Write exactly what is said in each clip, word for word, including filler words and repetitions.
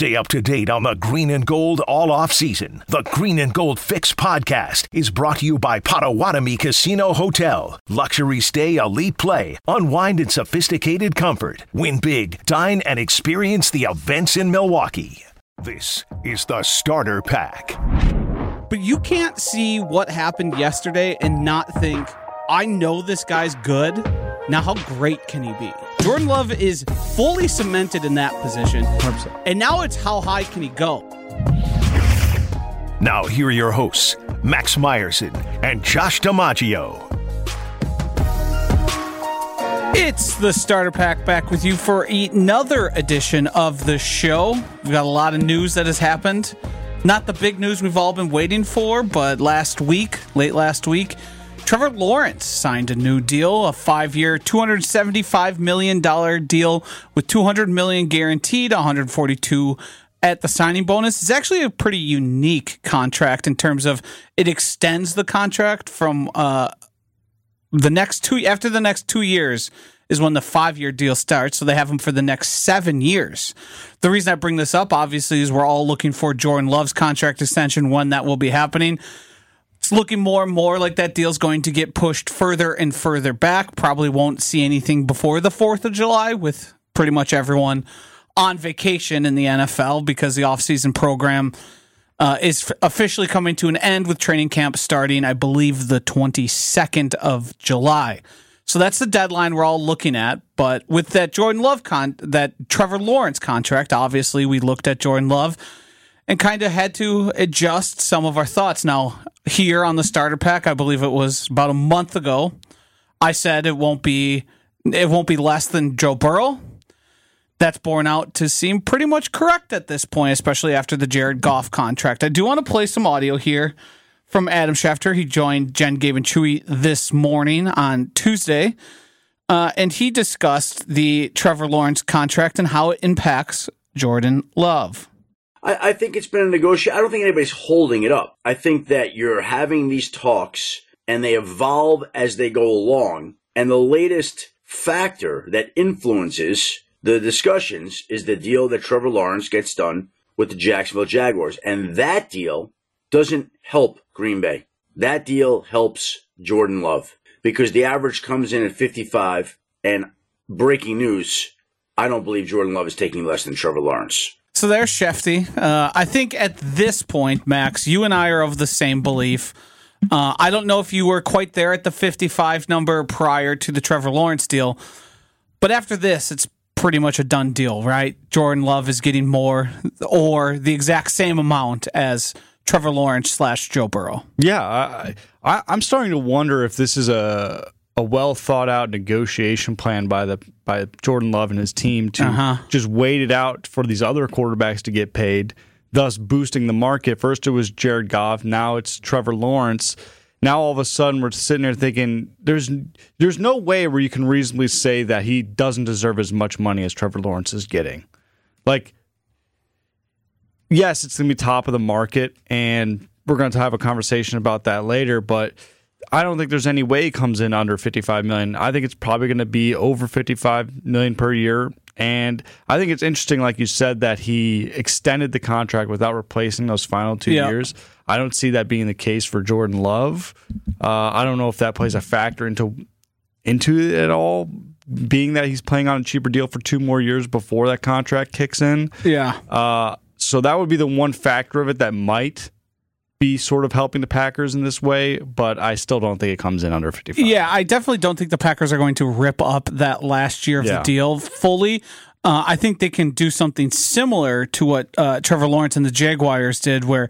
Stay up to date on the Green and Gold all off season. The Green and Gold Fix podcast is brought to you by Potawatomi Casino Hotel. Luxury stay, elite play, unwind in sophisticated comfort. Win big, dine, and experience the events in Milwaukee. This is the Starter Pack. But you can't see what happened yesterday and not think, I know this guy's good. Now how great can he be? Jordan Love is fully cemented in that position. one hundred percent. And now it's how high can he go? Now here are your hosts, Max Meyerson and Josh DiMaggio. It's the Starter Pack back with you for another edition of the show. We've got a lot of news that has happened. Not the big news we've all been waiting for, but last week, late last week, Trevor Lawrence signed a new deal, a five-year, two hundred seventy-five million dollars deal with two hundred million dollars guaranteed, one hundred forty-two at the signing bonus. It's actually a pretty unique contract in terms of it extends the contract from uh, the next two after the next two years is when the five-year deal starts, so they have him for the next seven years. The reason I bring this up, obviously, is we're all looking for Jordan Love's contract extension, when that will be happening. It's looking more and more like that deal's going to get pushed further and further back. Probably won't see anything before the fourth of July with pretty much everyone on vacation in the N F L because the offseason program uh, is f- officially coming to an end with training camp starting, I believe, the twenty-second of July. So that's the deadline we're all looking at. But with that Jordan Love, con- that Trevor Lawrence contract, obviously we looked at Jordan Love and kind of had to adjust some of our thoughts. Now, here on the Starter Pack, I believe it was about a month ago, I said it won't be it won't be less than Joe Burrow. That's borne out to seem pretty much correct at this point, especially after the Jared Goff contract. I do want to play some audio here from Adam Schefter. He joined Jen, Gabe, and Chewy this morning on Tuesday, uh, and he discussed the Trevor Lawrence contract and how it impacts Jordan Love. I, I think it's been a negotiation. I don't think anybody's holding it up. I think that you're having these talks and they evolve as they go along. And the latest factor that influences the discussions is the deal that Trevor Lawrence gets done with the Jacksonville Jaguars. And that deal doesn't help Green Bay. That deal helps Jordan Love because the average comes in at fifty-five. And breaking news, I don't believe Jordan Love is taking less than Trevor Lawrence. So there's Shefty. Uh, I think at this point, Max, you and I are of the same belief. Uh, I don't know if you were quite there at the fifty-five number prior to the Trevor Lawrence deal, but after this, it's pretty much a done deal, right? Jordan Love is getting more or the exact same amount as Trevor Lawrence slash Joe Burrow. Yeah, I, I, I'm starting to wonder if this is a a well thought out negotiation plan by the by Jordan Love and his team to uh-huh. just wait it out for these other quarterbacks to get paid, thus boosting the market. First it was Jared Goff, now it's Trevor Lawrence. Now all of a sudden we're sitting there thinking there's there's no way where you can reasonably say that he doesn't deserve as much money as Trevor Lawrence is getting. Like, yes, it's going to be top of the market, and we're going to have a conversation about that later, but I don't think there's any way it comes in under fifty-five million dollars. I think it's probably going to be over fifty-five million dollars per year. And I think it's interesting, like you said, that he extended the contract without replacing those final two yeah. years. I don't see that being the case for Jordan Love. Uh, I don't know if that plays a factor into into it at all, being that he's playing on a cheaper deal for two more years before that contract kicks in. Yeah. Uh, so that would be the one factor of it that might be sort of helping the Packers in this way, but I still don't think it comes in under fifty-five. Yeah, I definitely don't think the Packers are going to rip up that last year of yeah. the deal fully. Uh, I think they can do something similar to what uh, Trevor Lawrence and the Jaguars did, where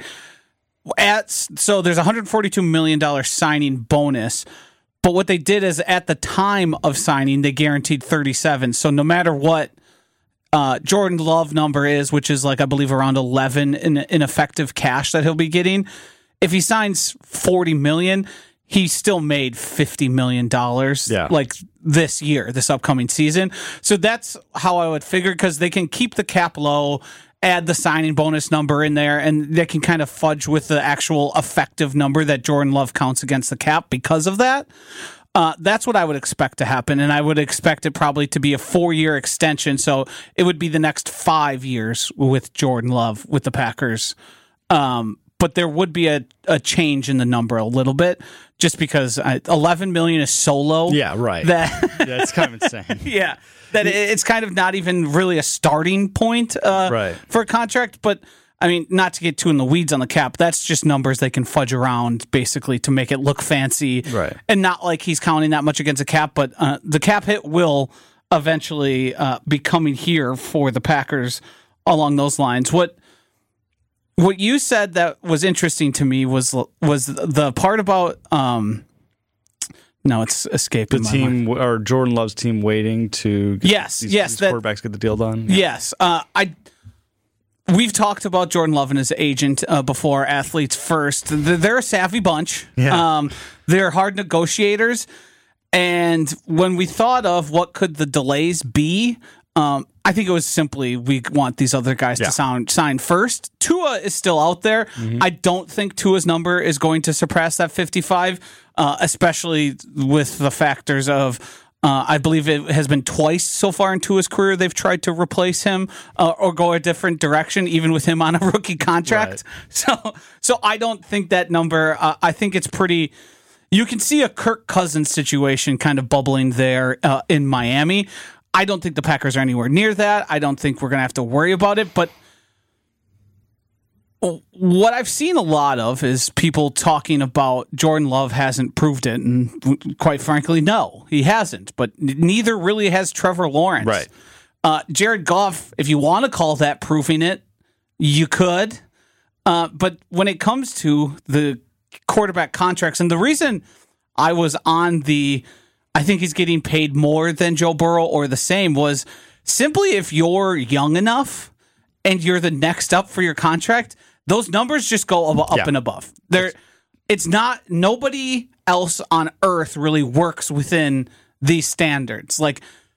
at so there's a one hundred forty-two million dollars signing bonus, but what they did is at the time of signing, they guaranteed thirty-seven. So no matter what Uh, Jordan Love number is, which is like, I believe, around eleven in, in effective cash that he'll be getting. If he signs forty million dollars, he still made fifty million dollars yeah. like this year, this upcoming season. So that's how I would figure, because they can keep the cap low, add the signing bonus number in there, and they can kind of fudge with the actual effective number that Jordan Love counts against the cap because of that. Uh, that's what I would expect to happen, and I would expect it probably to be a four-year extension, so it would be the next five years with Jordan Love with the Packers. Um, but there would be a, a change in the number a little bit, just because uh, eleven million dollars is so low. Yeah, right. That That's kind of insane. yeah, that it, it's kind of not even really a starting point uh, Right. for a contract, but I mean, not to get too in the weeds on the cap, that's just numbers they can fudge around basically to make it look fancy. Right. And not like he's counting that much against a cap, but uh, the cap hit will eventually uh, be coming here for the Packers along those lines. What what you said that was interesting to me was was the part about um, no, it's escaping The my team mind. or Jordan Love's team waiting to get Yes, these, yes, these that- quarterbacks get the deal done. Yes, uh, I. We've talked about Jordan Love and his agent uh, before. Athletes First. They're a savvy bunch. Yeah. Um, they're hard negotiators. And when we thought of what could the delays be, um, I think it was simply we want these other guys Yeah. to sound, sign first. Tua is still out there. I don't think Tua's number is going to surpass that fifty-five, uh, especially with the factors of Uh, I believe it has been twice so far into his career they've tried to replace him uh, or go a different direction, even with him on a rookie contract. Right. So, so I don't think that number. Uh, I think it's pretty. You can see a Kirk Cousins situation kind of bubbling there uh, in Miami. I don't think the Packers are anywhere near that. I don't think we're going to have to worry about it. But what I've seen a lot of is people talking about Jordan Love hasn't proved it. And quite frankly, no, he hasn't. But neither really has Trevor Lawrence. Right. Uh, Jared Goff, if you want to call that proving it, you could. Uh, but when it comes to the quarterback contracts, and the reason I was on the, I think he's getting paid more than Joe Burrow or the same, was simply if you're young enough and you're the next up for your contract, those numbers just go up Yeah. and above. There, it's not, nobody else on earth really works within these standards. Like,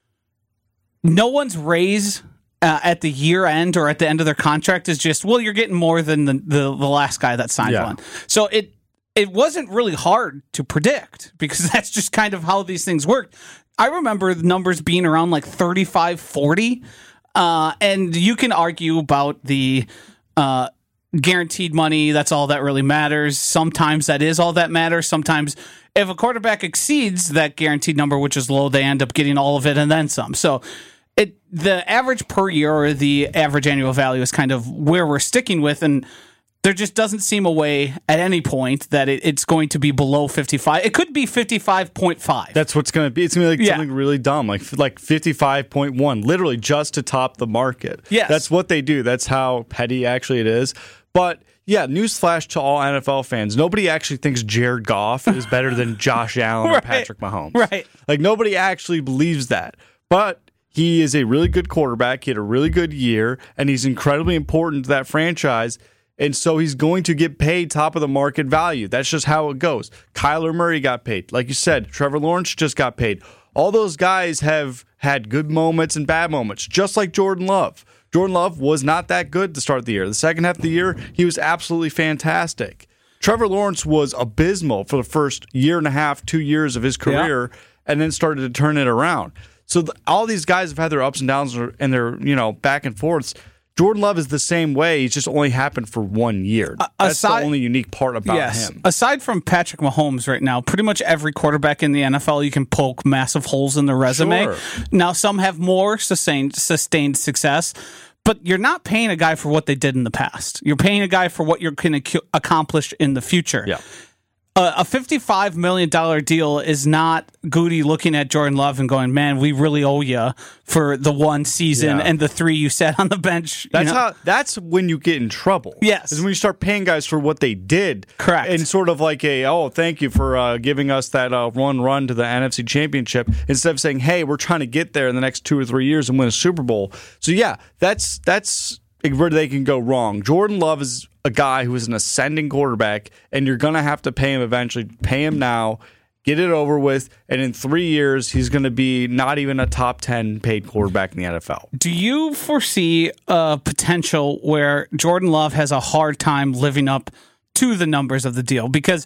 no one's raise uh, at the year end or at the end of their contract is just, well, you're getting more than the, the, the last guy that signed Yeah. one. So it it wasn't really hard to predict because that's just kind of how these things work. I remember the numbers being around like thirty-five, forty, uh, and you can argue about the uh, guaranteed money. That's all that really matters. Sometimes that is all that matters. Sometimes if a quarterback exceeds that guaranteed number, which is low, they end up getting all of it and then some. So it the average per year or the average annual value is kind of where we're sticking with, and there just doesn't seem a way at any point that it, it's going to be below fifty-five. It could be fifty-five point five. That's what's going to be. It's going to be like Yeah. something really dumb, like like fifty-five point one, literally just to top the market. Yes. That's what they do. That's how petty actually it is. But yeah, newsflash to all N F L fans: nobody actually thinks Jared Goff is better than Josh Allen or Right. Patrick Mahomes. Right. Like nobody actually believes that. But he is a really good quarterback. He had a really good year, and he's incredibly important to that franchise. And so he's going to get paid top of the market value. That's just how it goes. Kyler Murray got paid. Like you said, Trevor Lawrence just got paid. All those guys have had good moments and bad moments, just like Jordan Love. Jordan Love was not that good to start the year. The second half of the year, he was absolutely fantastic. Trevor Lawrence was abysmal for the first year and a half, two years of his career, yeah. and then started to turn it around. So the, all these guys have had their ups and downs and their, you know, back and forths. Jordan Love is the same way. It's just only happened for one year. That's aside, the only unique part about yes, him. Aside from Patrick Mahomes right now, pretty much every quarterback in the N F L, you can poke massive holes in their resume. Sure. Now, some have more sustained, sustained success, but you're not paying a guy for what they did in the past. You're paying a guy for what you're going to accomplish in the future. Yeah. Uh, a fifty-five million dollars deal is not Goody looking at Jordan Love and going, man, we really owe you for the one season Yeah. and the three you sat on the bench. That's you know? how. That's when you get in trouble. Yes. Is when you start paying guys for what they did. Correct. And sort of like a, oh, thank you for uh, giving us that uh, one run to the N F C Championship, instead of saying, hey, we're trying to get there in the next two or three years and win a Super Bowl. So yeah, that's that's where they can go wrong. Jordan Love is a guy who is an ascending quarterback, and you're going to have to pay him eventually. Pay him now, get it over with, and in three years, he's going to be not even a top ten paid quarterback in the N F L. Do you foresee a potential where Jordan Love has a hard time living up to the numbers of the deal? Because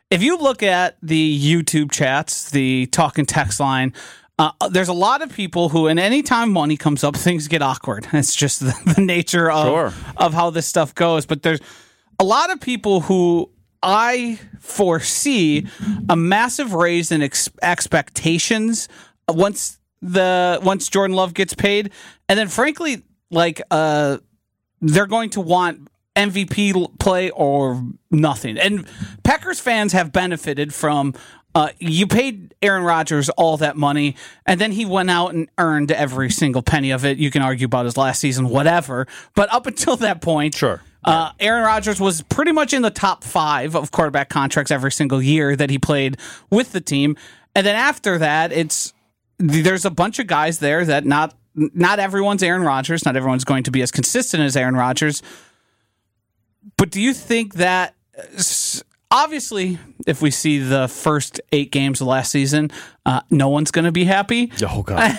if you look at the YouTube chats, the talk and text line, uh, there's a lot of people who, and anytime money comes up, things get awkward. It's just the, the nature of, Sure. of how this stuff goes. But there's a lot of people who I foresee a massive raise in ex- expectations once the once Jordan Love gets paid, and then frankly, like uh, they're going to want M V P play or nothing. And Packers fans have benefited from uh, you paid Aaron Rodgers all that money, and then he went out and earned every single penny of it. You can argue about his last season, whatever, but up until that point, Sure. Uh, Aaron Rodgers was pretty much in the top five of quarterback contracts every single year that he played with the team. And then after that, it's there's a bunch of guys there that not not everyone's Aaron Rodgers. Not everyone's going to be as consistent as Aaron Rodgers. But do you think that obviously, if we see the first eight games of last season, uh, no one's going to be happy? Oh, God.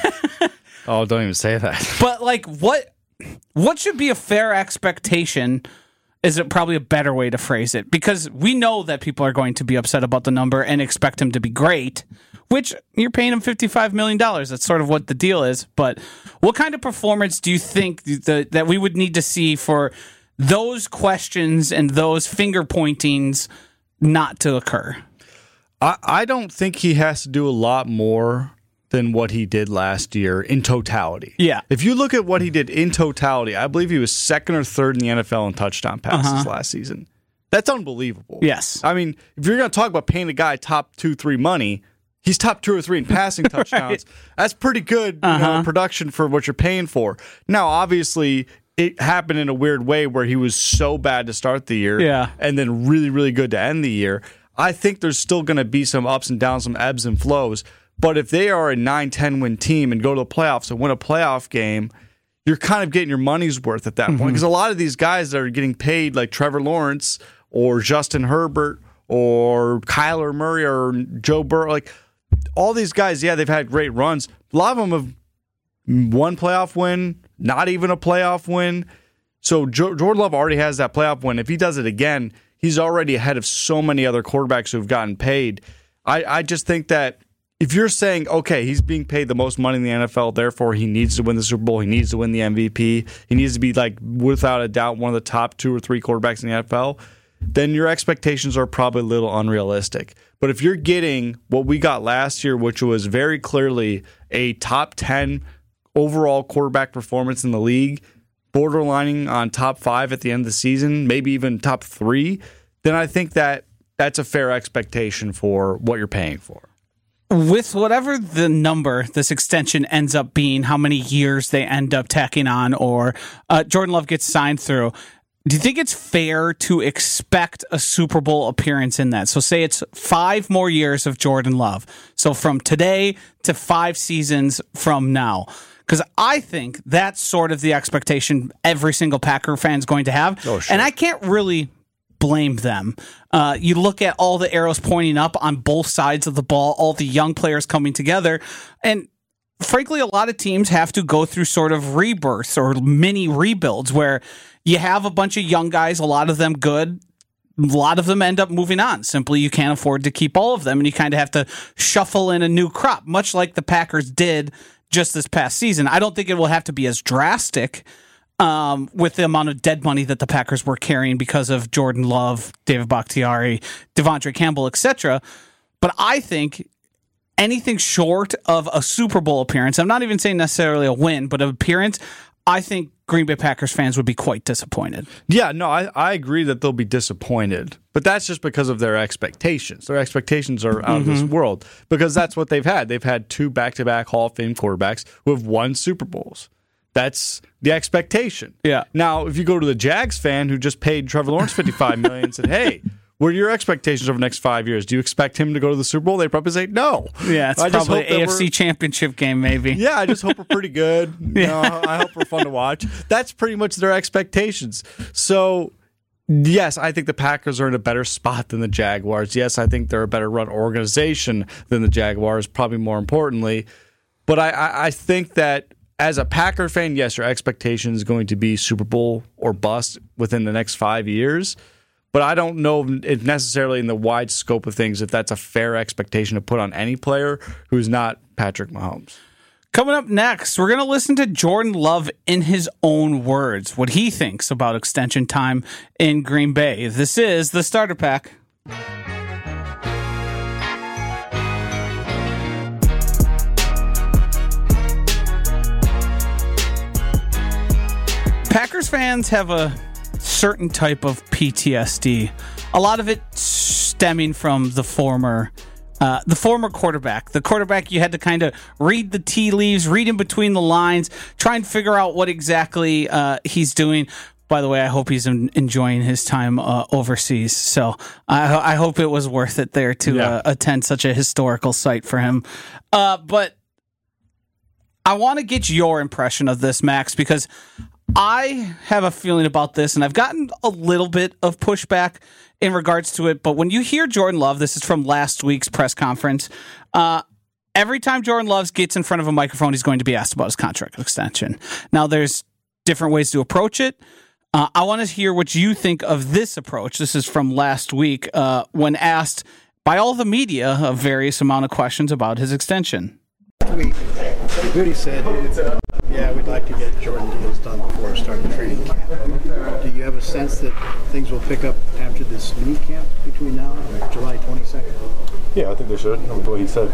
Oh, don't even say that. But like what? What should be a fair expectation? Is it probably a better way to phrase it? Because we know that people are going to be upset about the number and expect him to be great, which you're paying him fifty-five million dollars. That's sort of what the deal is. But what kind of performance do you think the, that we would need to see for those questions and those finger pointings not to occur? I, I don't think he has to do a lot more than what he did last year in totality. Yeah. If you look at what he did in totality, I believe he was second or third in the N F L in touchdown passes Uh-huh. last season. That's unbelievable. Yes. I mean, if you're going to talk about paying a guy top two, three money, he's top two or three in passing touchdowns. That's pretty good you know, production for what you're paying for. Now, obviously, it happened in a weird way where he was so bad to start the year Yeah. and then really, really good to end the year. I think there's still going to be some ups and downs, some ebbs and flows. But if they are a nine ten win team and go to the playoffs and win a playoff game, you're kind of getting your money's worth at that mm-hmm. point. Because a lot of these guys that are getting paid, like Trevor Lawrence or Justin Herbert or Kyler Murray or Joe Burrow, like all these guys, yeah, they've had great runs. A lot of them have one playoff win, not even a playoff win. So jo- Jordan Love already has that playoff win. If he does it again, he's already ahead of so many other quarterbacks who've gotten paid. I, I just think that if you're saying, okay, he's being paid the most money in the N F L, therefore he needs to win the Super Bowl, he needs to win the M V P, he needs to be, like, without a doubt, one of the top two or three quarterbacks in the N F L, then your expectations are probably a little unrealistic. But if you're getting what we got last year, which was very clearly a top ten overall quarterback performance in the league, borderlining on top five at the end of the season, maybe even top three, then I think that that's a fair expectation for what you're paying for. With whatever the number this extension ends up being, how many years they end up tacking on, or uh, Jordan Love gets signed through, do you think it's fair to expect a Super Bowl appearance in that? So say it's five more years of Jordan Love. So from today to five seasons from now. Because I think that's sort of the expectation every single Packer fan is going to have. Oh, sure. And I can't really blame them. Uh, you look at all the arrows pointing up on both sides of the ball, all the young players coming together, and frankly, a lot of teams have to go through sort of rebirths or mini rebuilds where you have a bunch of young guys, a lot of them good, a lot of them end up moving on. Simply, you can't afford to keep all of them, and you kind of have to shuffle in a new crop, much like the Packers did just this past season. I don't think it will have to be as drastic Um, with the amount of dead money that the Packers were carrying because of Jordan Love, David Bakhtiari, Devondre Campbell, et cetera. But I think anything short of a Super Bowl appearance, I'm not even saying necessarily a win, but an appearance, I think Green Bay Packers fans would be quite disappointed. Yeah, no, I, I agree that they'll be disappointed, but that's just because of their expectations. Their expectations are out mm-hmm. of this world because that's what they've had. They've had two back-to-back Hall of Fame quarterbacks who have won Super Bowls. That's the expectation. Yeah. Now, if you go to the Jags fan who just paid Trevor Lawrence fifty-five million dollars and said, hey, what are your expectations over the next five years? Do you expect him to go to the Super Bowl? They'd probably say no. Yeah, it's I probably an A F C Championship game, maybe. Yeah, I just hope we're pretty good. You know, I hope we're fun to watch. That's pretty much their expectations. So, yes, I think the Packers are in a better spot than the Jaguars. Yes, I think they're a better run organization than the Jaguars, probably more importantly. But I, I, I think that as a Packer fan, yes, your expectation is going to be Super Bowl or bust within the next five years. But I don't know if necessarily in the wide scope of things if that's a fair expectation to put on any player who's not Patrick Mahomes. Coming up next, we're going to listen to Jordan Love in his own words, what he thinks about extension time in Green Bay. This is the Starter Pack. Packers fans have a certain type of P T S D. A lot of it stemming from the former uh, the former quarterback. The quarterback you had to kind of read the tea leaves, read in between the lines, try and figure out what exactly uh, he's doing. By the way, I hope he's en- enjoying his time uh, overseas. So I, I hope it was worth it there to yeah. uh, attend such a historical site for him. Uh, but I want to get your impression of this, Max, because I have a feeling about this, and I've gotten a little bit of pushback in regards to it. But when you hear Jordan Love, this is from last week's press conference, uh, every time Jordan Love gets in front of a microphone, he's going to be asked about his contract extension. Now, there's different ways to approach it. Uh, I want to hear what you think of this approach. This is from last week uh, when asked by all the media a various amount of questions about his extension. We, Goody said, yeah, we'd like to get Jordan deals done before starting training camp. Do you have a sense that things will pick up after this mini camp between now and July twenty-second? Yeah, I think they should. I mean, what he said.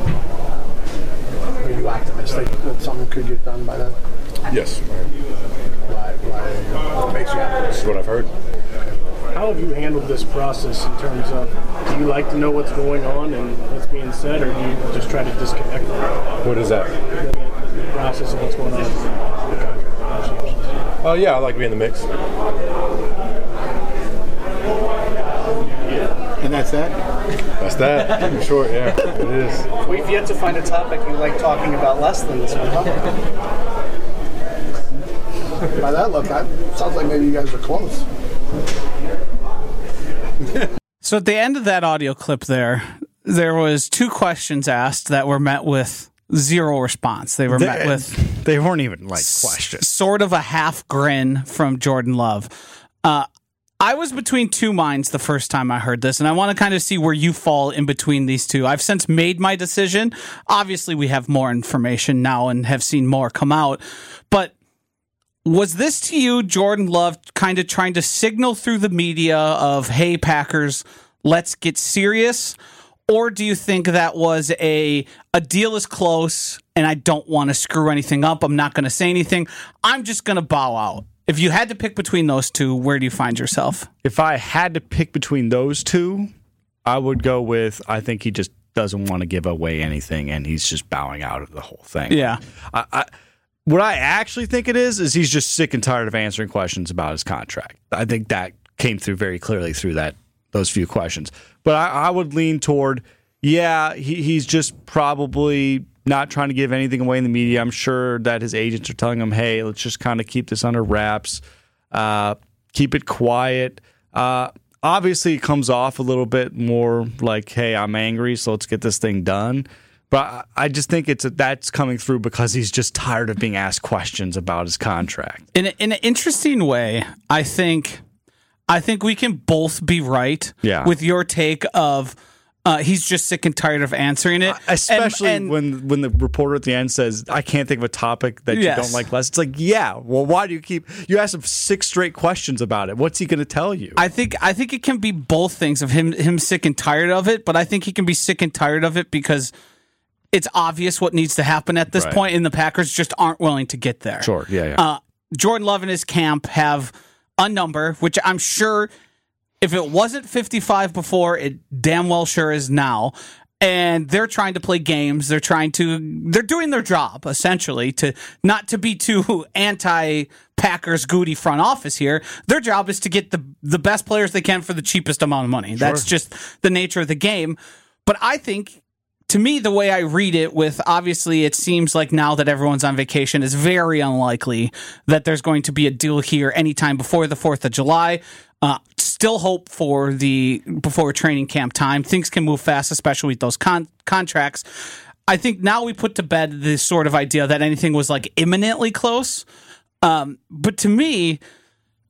Are you optimistic that something could get done by then? Yes. Why, why, what makes you optimistic? This is what I've heard. How have you handled this process in terms of, do you like to know what's going on and what's being said, or do you just try to disconnect from it? What is that? The, the process of what's going on in the contract negotiations. Oh, uh, yeah, I like being in the mix. And that's that? That's that. In short, yeah, it is. We've yet to find a topic you like talking about less than this one. By that look, it sounds like maybe you guys are close. So at the end of that audio clip there, there was two questions asked that were met with zero response. They were they, met with... They weren't even like questions. S- sort of a half grin from Jordan Love. Uh, I was between two minds the first time I heard this, and I want to kind of see where you fall in between these two. I've since made my decision. Obviously, we have more information now and have seen more come out, but was this to you, Jordan Love, kind of trying to signal through the media of, hey, Packers, let's get serious? Or do you think that was a a deal is close and I don't want to screw anything up? I'm not going to say anything. I'm just going to bow out. If you had to pick between those two, where do you find yourself? If I had to pick between those two, I would go with, I think he just doesn't want to give away anything and he's just bowing out of the whole thing. Yeah. I, I What I actually think it is, is he's just sick and tired of answering questions about his contract. I think that came through very clearly through that those few questions. But I, I would lean toward, yeah, he, he's just probably not trying to give anything away in the media. I'm sure that his agents are telling him, hey, let's just kind of keep this under wraps, uh, keep it quiet. Uh, obviously, it comes off a little bit more like, hey, I'm angry, so let's get this thing done. But I just think it's a, that's coming through because he's just tired of being asked questions about his contract. In a, in an interesting way, I think I think we can both be right yeah. with your take of uh, he's just sick and tired of answering it. Especially and, and, when when the reporter at the end says, I can't think of a topic that yes. you don't like less. It's like, yeah, well, why do you keep... You asked him six straight questions about it. What's he going to tell you? I think I think it can be both things of him him sick and tired of it, but I think he can be sick and tired of it because it's obvious what needs to happen at this right. point, and the Packers just aren't willing to get there. Sure, yeah, yeah. Uh, Jordan Love and his camp have a number, which I'm sure if it wasn't fifty-five before, it damn well sure is now. And they're trying to play games. They're trying to, they're doing their job, essentially, to not to be too anti-Packers Goody front office here. Their job is to get the, the best players they can for the cheapest amount of money. Sure. That's just the nature of the game. But I think, to me, the way I read it, with obviously it seems like now that everyone's on vacation, is very unlikely that there's going to be a deal here anytime before the fourth of July. Uh, still hope for the before training camp time. Things can move fast, especially with those con- contracts. I think now we put to bed this sort of idea that anything was like imminently close. Um, but to me,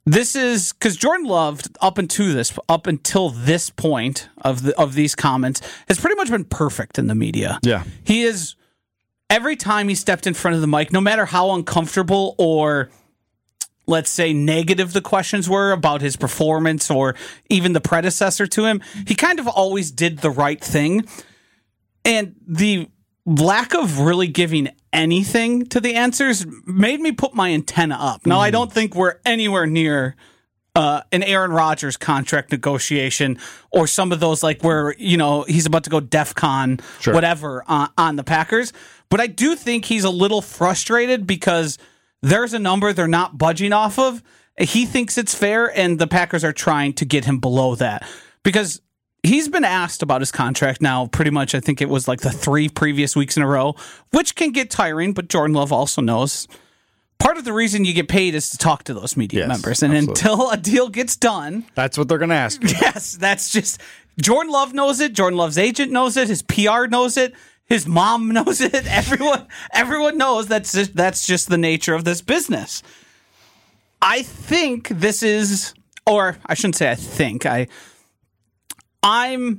This is because Jordan Love, up until this, up until this point of the of these comments, has pretty much been perfect in the media. Yeah, he is. Every time he stepped in front of the mic, no matter how uncomfortable or, let's say, negative the questions were about his performance or even the predecessor to him, he kind of always did the right thing. And the lack of really giving anything to the answers made me put my antenna up. Now, mm. I don't think we're anywhere near uh, an Aaron Rodgers contract negotiation or some of those like where, you know, he's about to go DEFCON, sure. whatever, uh, on the Packers. But I do think he's a little frustrated because there's a number they're not budging off of. He thinks it's fair, and the Packers are trying to get him below that. Because he's been asked about his contract now pretty much, I think it was like the three previous weeks in a row, which can get tiring, but Jordan Love also knows. Part of the reason you get paid is to talk to those media yes, members. And absolutely. Until a deal gets done... That's what they're going to ask you. Yes, that's just... Jordan Love knows it. Jordan Love's agent knows it. His P R knows it. His mom knows it. Everyone, everyone knows that's just, that's just the nature of this business. I think this is, or I shouldn't say I think. I, I'm,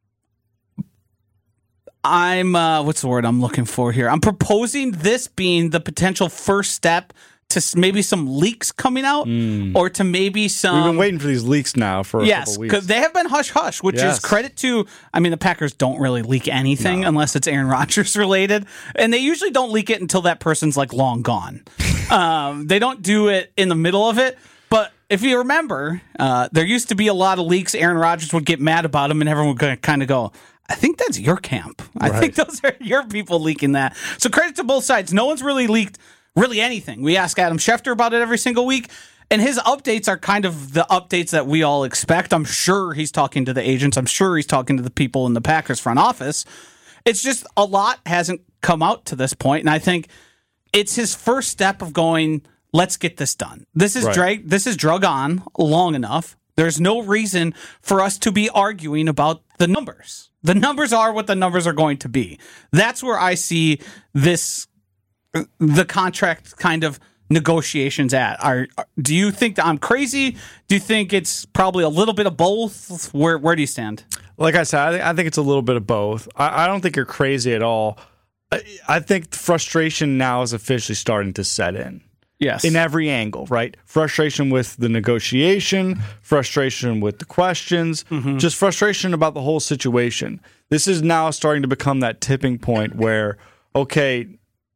I'm. Uh, what's the word I'm looking for here? I'm proposing this being the potential first step to maybe some leaks coming out, mm. or to maybe some... We've been waiting for these leaks now for a yes, couple weeks. Yes, because they have been hush-hush, which yes. is credit to... I mean, the Packers don't really leak anything no. unless it's Aaron Rodgers related, and they usually don't leak it until that person's, like, long gone. um, they don't do it in the middle of it, but if you remember, uh, there used to be a lot of leaks. Aaron Rodgers would get mad about them, and everyone would kind of go... I think that's your camp. I right. think those are your people leaking that. So credit to both sides. No one's really leaked... Really anything. We ask Adam Schefter about it every single week, and his updates are kind of the updates that we all expect. I'm sure he's talking to the agents. I'm sure he's talking to the people in the Packers front office. It's just a lot hasn't come out to this point, and I think it's his first step of going, let's get this done. This is right. drag, This is drug on long enough. There's no reason for us to be arguing about the numbers. The numbers are what the numbers are going to be. That's where I see this the contract kind of negotiations at. Are, are do you think that I'm crazy? Do you think it's probably a little bit of both? Where where do you stand? Like I said, I, th- I think it's a little bit of both. I, I don't think you're crazy at all. I, I think frustration now is officially starting to set in. Yes. In every angle, right? Frustration with the negotiation, frustration with the questions, mm-hmm. just frustration about the whole situation. This is now starting to become that tipping point where, okay,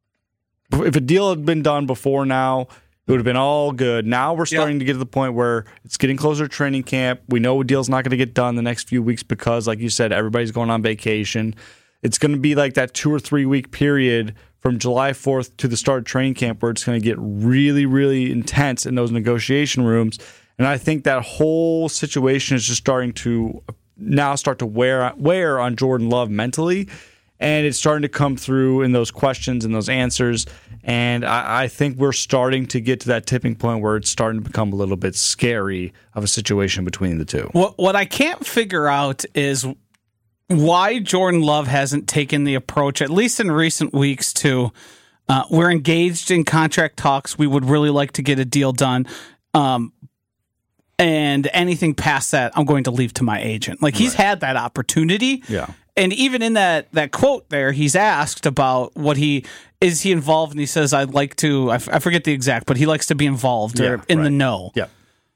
if a deal had been done before now, it would have been all good. Now we're starting yep. to get to the point where it's getting closer to training camp. We know a deal's not going to get done the next few weeks because, like you said, everybody's going on vacation. It's going to be like that two or three week period from July fourth to the start of training camp where it's going to get really, really intense in those negotiation rooms. And I think that whole situation is just starting to now start to wear wear on Jordan Love mentally. And it's starting to come through in those questions and those answers. And I, I think we're starting to get to that tipping point where it's starting to become a little bit scary of a situation between the two. What, what I can't figure out is why Jordan Love hasn't taken the approach, at least in recent weeks, to uh, we're engaged in contract talks. We would really like to get a deal done. Um, and anything past that, I'm going to leave to my agent. Like, he's right. had that opportunity. Yeah. And even in that, that quote there, he's asked about what he is he involved, and he says, "I'd like to." I, f- I forget the exact, but he likes to be involved or yeah, in right. the know. Yeah,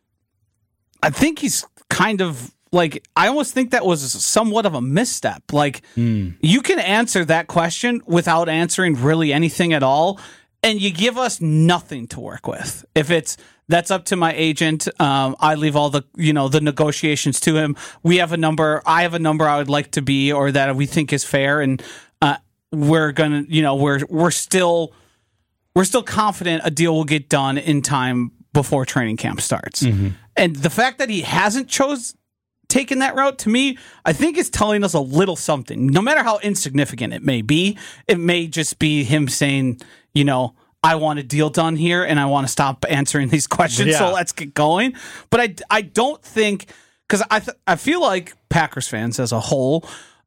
I think he's kind of like I almost think that was somewhat of a misstep. Like mm. you can answer that question without answering really anything at all, and you give us nothing to work with. If it's that's up to my agent. Um, I leave all the, you know, the negotiations to him. We have a number. I have a number I would like to be, or that we think is fair, and uh, we're gonna, you know, we're we're still we're still confident a deal will get done in time before training camp starts. Mm-hmm. And the fact that he hasn't chose taken that route, to me, I think is telling us a little something. No matter how insignificant it may be, it may just be him saying, you know, I want a deal done here, and I want to stop answering these questions, yeah. so let's get going. But I, I don't think, because I th- I feel like Packers fans as a whole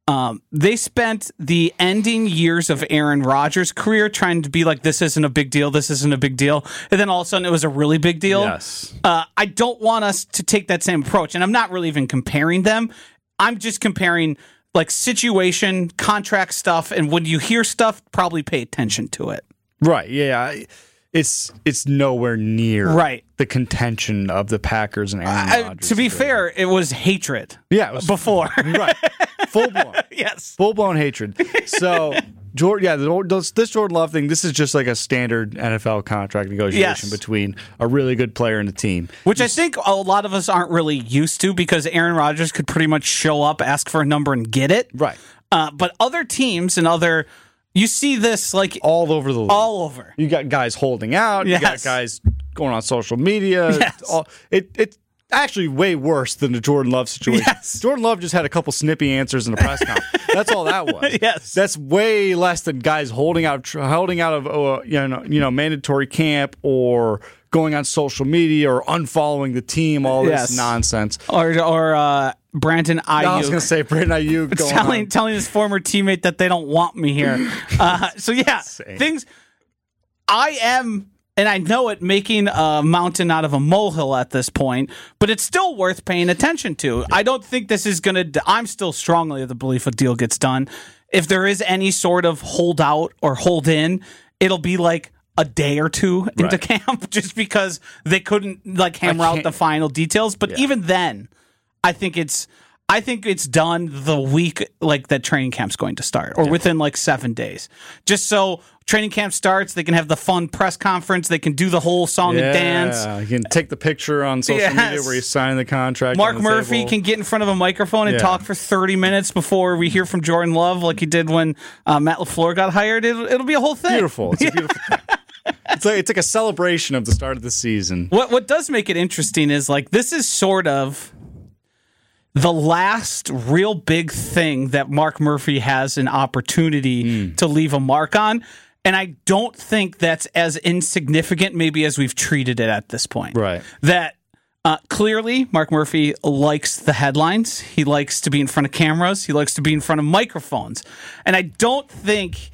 Um, they spent the ending years of Aaron Rodgers' career trying to be like, this isn't a big deal, this isn't a big deal. And then all of a sudden it was a really big deal. Yes. Uh, I don't want us to take that same approach. And I'm not really even comparing them. I'm just comparing like situation, contract stuff. And when you hear stuff, probably pay attention to it. Right. Yeah. It's it's nowhere near right. the contention of the Packers and Aaron I, Rodgers. to be fair, it was hatred. Yeah, it was before. Right. Full blown. Yes. Full blown hatred. So, Jordan, yeah, the, this Jordan Love thing, this is just like a standard N F L contract negotiation yes. between a really good player and a team. Which I think a lot of us aren't really used to because Aaron Rodgers could pretty much show up, ask for a number, and get it. Right. Uh, but other teams and other. You see this like all over the league. All over. You got guys holding out. Yes. You got guys going on social media. Yes. All, it, it's actually way worse than the Jordan Love situation. Yes. Jordan Love just had a couple snippy answers in the press conference. That's all that was. Yes. That's way less than guys holding out, holding out of uh, you know, you know, mandatory camp or going on social media or unfollowing the team. All yes. this nonsense. Or or. Uh, Brandon Ayuk. I was going to say Brandon Ayuk going telling on. telling his former teammate that they don't want me here. Uh, so yeah, Insane. things. I am, and I know it, making a mountain out of a molehill at this point, but it's still worth paying attention to. Yeah. I don't think this is going to. I'm still strongly of the belief a deal gets done. If there is any sort of holdout or hold in, it'll be like a day or two into right. camp, just because they couldn't like hammer out the final details. But yeah. even then. I think it's I think it's done the week like that training camp's going to start or yeah. within like seven days. Just so training camp starts, they can have the fun press conference, they can do the whole song yeah, and dance. You can take the picture on social yes. media where you sign the contract. Mark the Murphy table. can get in front of a microphone and yeah. talk for thirty minutes before we hear from Jordan Love like he did when uh, Matt LaFleur got hired. It'll, it'll be a whole thing. Beautiful. It's a beautiful thing. It's like it's like a celebration of the start of the season. What what does make it interesting is like this is sort of the last real big thing that Mark Murphy has an opportunity mm. to leave a mark on. And I don't think that's as insignificant maybe as we've treated it at this point. Right. That uh, clearly Mark Murphy likes the headlines. He likes to be in front of cameras. He likes to be in front of microphones. And I don't think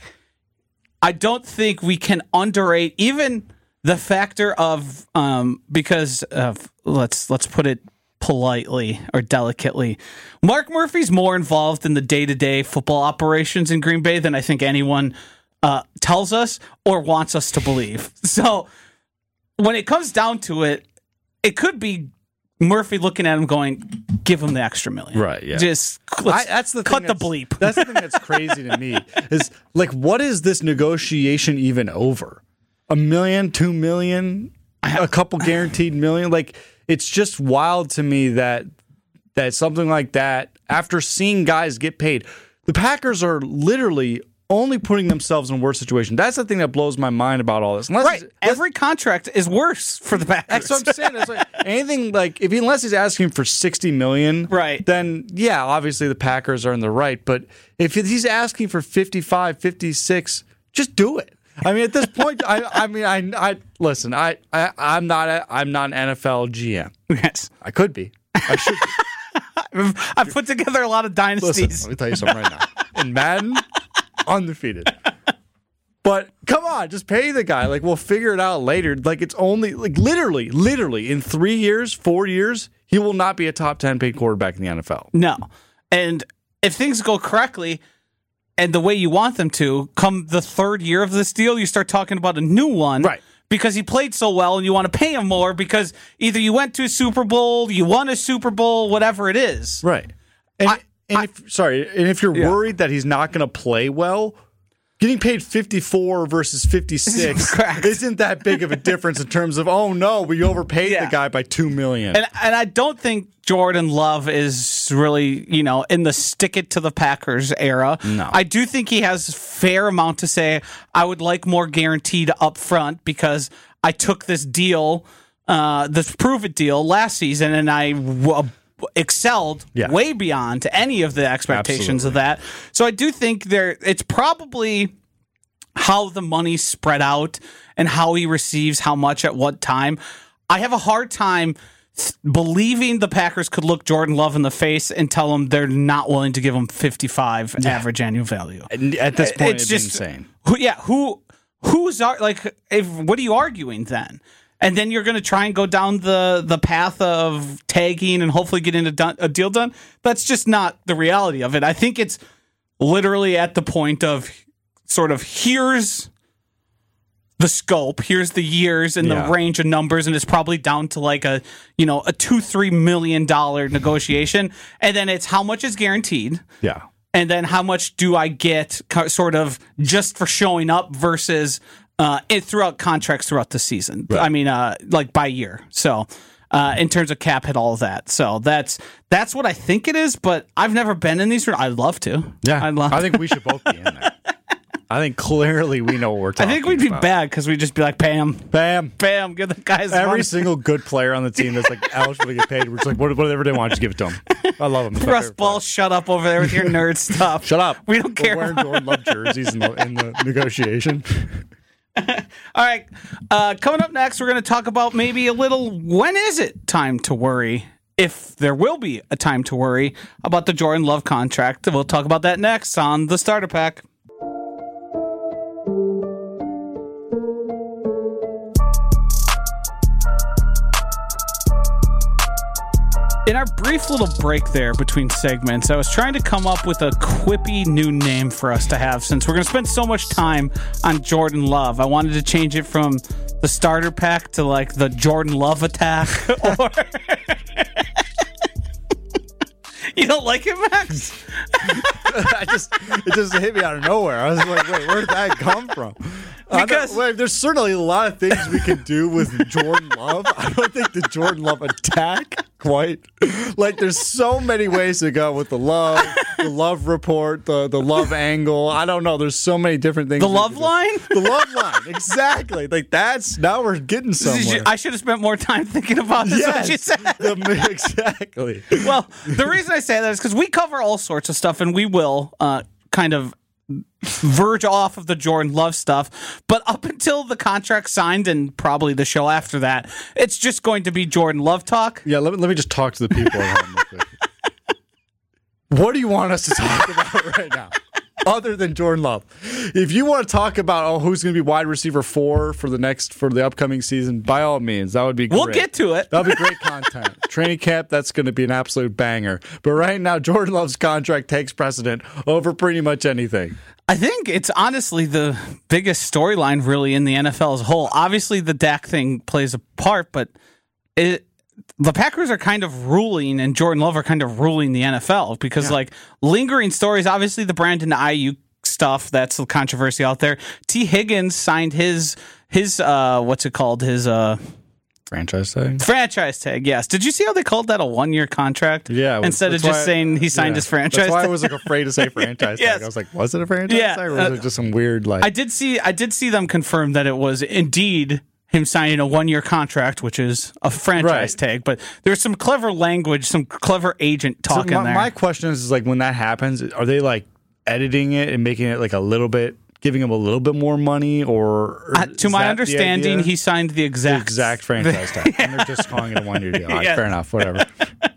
I don't think we can underrate even the factor of um, because of let's let's put it politely or delicately, Mark Murphy's more involved in the day-to-day football operations in Green Bay than I think anyone uh, tells us or wants us to believe. So when it comes down to it, it could be Murphy looking at him going, give him the extra million. Right, yeah. Just let's I, that's the cut thing the that's, bleep. That's the thing that's crazy to me is like, what is this negotiation even over? A million, two million, a couple guaranteed million? Like, it's just wild to me that that something like that, after seeing guys get paid, the Packers are literally only putting themselves in a worse situation. That's the thing that blows my mind about all this. Unless right. Every contract is worse for the Packers. That's what I'm saying. It's like anything like if he, unless he's asking for sixty million dollars, right. then yeah, obviously the Packers are in the right. But if he's asking for fifty-five, fifty-six, just do it. I mean, at this point, I, I mean, I, I listen. I, I, I'm not, a, I'm not an N F L G M. Yes, I could be. I should be. I've put together a lot of dynasties. Listen, let me tell you something right now. In Madden, undefeated. But come on, just pay the guy. Like we'll figure it out later. Like it's only like literally, literally in three years, four years, he will not be a top ten paid quarterback in the N F L. No, and if things go correctly. And the way you want them to, come the third year of this deal, you start talking about a new one. Right. Because he played so well and you want to pay him more because either you went to a Super Bowl, you won a Super Bowl, whatever it is. Right. And, I, and I, if, sorry, and if you're yeah. worried that he's not going to play well, getting paid fifty-four versus fifty-six isn't that big of a difference in terms of, oh no, we overpaid yeah. the guy by two million dollars. And, and I don't think Jordan Love is really, you know, in the stick it to the Packers era. No. I do think he has a fair amount to say. I would like more guaranteed up front because I took this deal, uh, this prove it deal last season, and I w- excelled yeah. way beyond any of the expectations Absolutely. of that. So I do think there it's probably how the money's spread out and how he receives how much at what time. I have a hard time believing the Packers could look Jordan Love in the face and tell him they're not willing to give him fifty-five yeah. average annual value. At this point, it's, it's just insane. Who, yeah, who who's like? If, what are you arguing then? And then you're going to try and go down the, the path of tagging and hopefully getting a, done, a deal done. That's just not the reality of it. I think it's literally at the point of sort of here's the scope, here's the years and yeah. the range of numbers, and it's probably down to like a you know a two three million dollar negotiation, and then it's how much is guaranteed. Yeah. And then how much do I get sort of just for showing up versus uh, it throughout contracts throughout the season. Right. I mean, uh, like by year. So uh, in terms of cap hit, all of that. So that's that's what I think it is. But I've never been in these. I'd love to. Yeah, I'd love I think we should both be in there. I think clearly we know what we're talking about. I think we'd be about. bad because we'd just be like, bam, bam, bam, give the guys every money. single good player on the team that's like eligible to get paid. We're just like, whatever they want, just give it to them. I love them. Russ Ball, shut up over there with your nerd stuff. Shut up. We don't care. We're wearing Jordan Love jerseys in the, in the negotiation. All right. Uh, coming up next, we're going to talk about maybe a little when is it time to worry, if there will be a time to worry about the Jordan Love contract. We'll talk about that next on the Starter Pack. In our brief little break there between segments, I was trying to come up with a quippy new name for us to have since we're going to spend so much time on Jordan Love. I wanted to change it from the Starter Pack to like the Jordan Love Attack. Or you don't like it, Max? I just it just hit me out of nowhere. I was like, wait, where did that come from? Because wait, there's certainly a lot of things we can do with Jordan Love. I don't think the Jordan Love attack quite. Like, there's so many ways to go with the love, the love report, the the love angle. I don't know. There's so many different things. The love line? The love line, exactly. Like, that's, now we're getting somewhere. I should have spent more time thinking about this. Yes, what you said. The, exactly. Well, the reason I say that is because we cover all sorts of stuff, and we will uh, kind of verge off of the Jordan Love stuff, but up until the contract signed and probably the show after that, it's just going to be Jordan Love talk. Yeah, let me, let me just talk to the people at home real quick. What do you want us to talk about right now? Other than Jordan Love, if you want to talk about oh who's going to be wide receiver four for the next for the upcoming season, by all means, that would be great. We'll get to it. That'll be great content. Training camp, that's going to be an absolute banger. But right now, Jordan Love's contract takes precedent over pretty much anything. I think it's honestly the biggest storyline really in the N F L as a whole. Obviously, the Dak thing plays a part, but it. The Packers are kind of ruling, and Jordan Love are kind of ruling the N F L because, yeah. like, lingering stories, obviously the Brandon Ayuk stuff, that's the controversy out there. T. Higgins signed his, his uh, what's it called? His uh, franchise tag? Franchise tag, yes. Did you see how they called that a one-year contract? Yeah. Instead of just why, saying he signed yeah, his franchise That's why tag. I was, like, afraid to say franchise Yes. tag. I was like, was it a franchise yeah, tag, or was uh, it just some weird, like... I did see, I did see them confirm that it was indeed him signing a one-year contract, which is a franchise right. tag, but there's some clever language, some clever agent talk so my, in there. My question is, is, like, when that happens, are they, like, editing it and making it, like, a little bit, giving him a little bit more money, or... or uh, to my understanding, he signed the exact... The exact franchise tag, and they're just calling it a one-year deal. All right, yeah. Fair enough, whatever.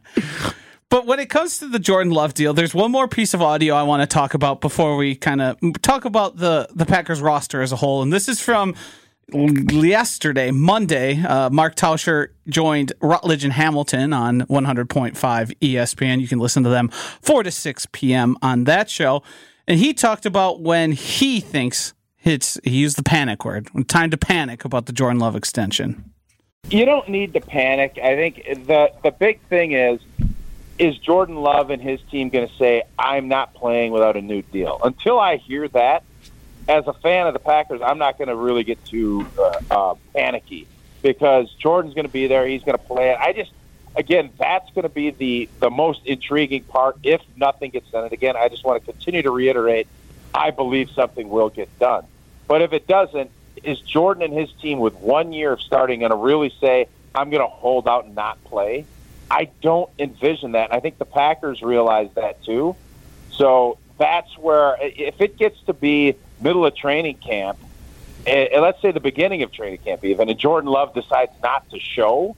But when it comes to the Jordan Love deal, there's one more piece of audio I want to talk about before we kind of talk about the, the Packers roster as a whole, and this is from... yesterday, Monday, uh, Mark Tauscher joined Rutledge and Hamilton on one hundred point five E S P N. You can listen to them four to six p.m. on that show. And he talked about when he thinks it's, he used the panic word, time to panic about the Jordan Love extension. You don't need to panic. I think the the big thing is, is Jordan Love and his team going to say, I'm not playing without a new deal? Until I hear that, as a fan of the Packers, I'm not going to really get too uh, uh, panicky because Jordan's going to be there. He's going to play it. I just, again, that's going to be the, the most intriguing part if nothing gets done. And again, I just want to continue to reiterate, I believe something will get done. But if it doesn't, is Jordan and his team with one year of starting going to really say, I'm going to hold out and not play? I don't envision that. I think the Packers realize that too. So that's where, if it gets to be middle of training camp, and let's say the beginning of training camp even, and Jordan Love decides not to show,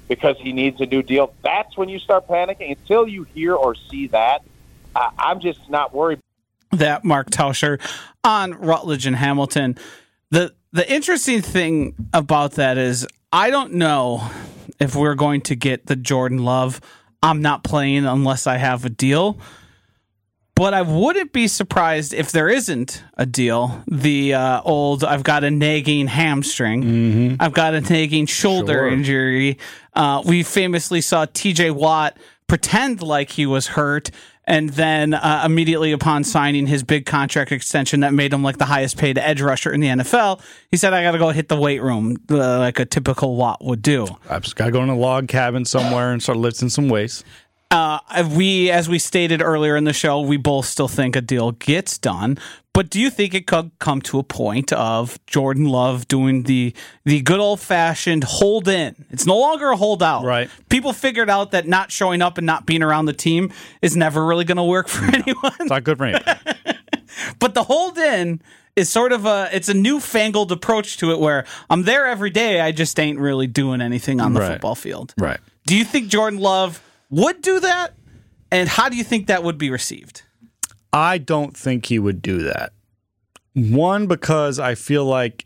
because he needs a new deal, that's when you start panicking. Until you hear or see that, uh, I'm just not worried. That Mark Tauscher on Rutledge and Hamilton. The the interesting thing about that is I don't know if we're going to get the Jordan Love, I'm not playing unless I have a deal. But I wouldn't be surprised if there isn't a deal. The uh, old, I've got a nagging hamstring. Mm-hmm. I've got a nagging shoulder sure. injury. Uh, we famously saw T J Watt pretend like he was hurt, and then uh, immediately upon signing his big contract extension that made him like the highest paid edge rusher in the N F L, he said, I got to go hit the weight room uh, like a typical Watt would do. I've just got to go in a log cabin somewhere and start lifting some weights. Uh, we, as we stated earlier in the show, we both still think a deal gets done. But do you think it could come to a point of Jordan Love doing the the good old fashioned hold in? It's no longer a holdout. Right. People figured out that not showing up and not being around the team is never really going to work for no, anyone. It's not good for anybody. But the hold in is sort of a it's a newfangled approach to it where I'm there every day. I just ain't really doing anything on the right. football field. Right. Do you think Jordan Love would do that? And how do you think that would be received? I don't think he would do that. One, because I feel like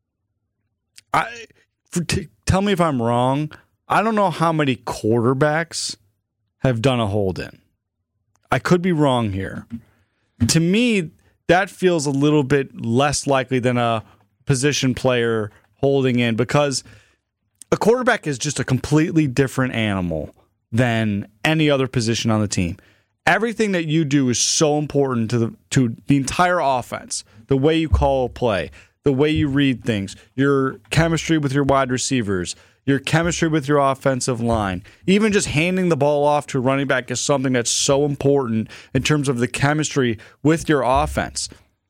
I for, t- tell me if I'm wrong. I don't know how many quarterbacks have done a hold in. I could be wrong here. To me, that feels a little bit less likely than a position player holding in, because a quarterback is just a completely different animal than any other position on the team. Everything that you do is so important to the to the entire offense. The way you call a play, the way you read things, your chemistry with your wide receivers, your chemistry with your offensive line. Even just handing the ball off to a running back is something that's so important in terms of the chemistry with your offense.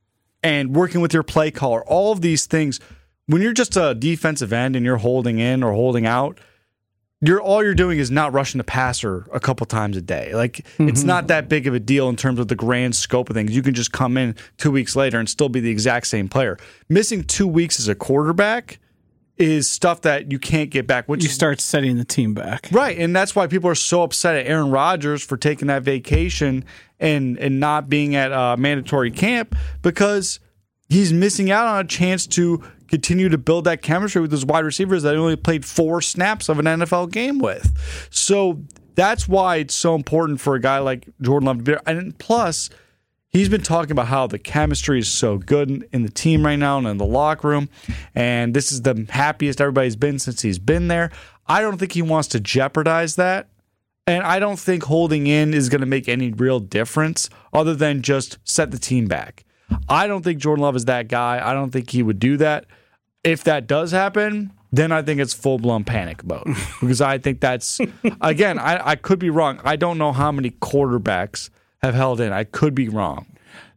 And working with your play caller, all of these things. When you're just a defensive end and you're holding in or holding out, You're all you're doing is not rushing the passer a couple times a day. Like mm-hmm. It's not that big of a deal in terms of the grand scope of things. You can just come in two weeks later and still be the exact same player. Missing two weeks as a quarterback is stuff that you can't get back. Which you start setting the team back, right? And that's why people are so upset at Aaron Rodgers for taking that vacation and and not being at uh, mandatory camp, because he's missing out on a chance to continue to build that chemistry with his wide receivers that he only played four snaps of an N F L game with. So that's why it's so important for a guy like Jordan Love to be there. And plus, he's been talking about how the chemistry is so good in the team right now and in the locker room. And this is the happiest everybody's been since he's been there. I don't think he wants to jeopardize that. And I don't think holding in is going to make any real difference other than just set the team back. I don't think Jordan Love is that guy. I don't think he would do that. If that does happen, then I think it's full-blown panic mode. Because I think that's, again, I, I could be wrong. I don't know how many quarterbacks have held in. I could be wrong.